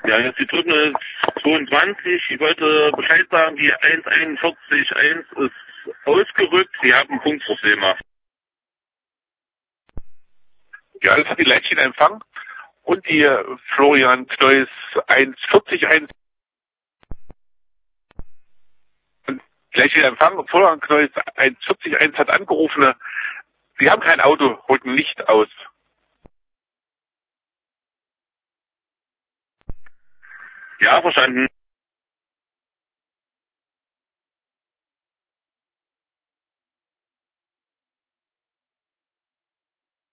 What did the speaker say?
Ja, jetzt die Drücke 22. Ich wollte Bescheid sagen, die 141.1 ist ausgerückt. Sie haben Funkprobleme. Ja, das hat die Leitchen empfangen. Und die Florian Kneuss 140.1. Gleiche Empfang. Florian Kneuss 140.1 hat angerufen. Sie haben kein Auto, rücken nicht aus. Ja, verstanden.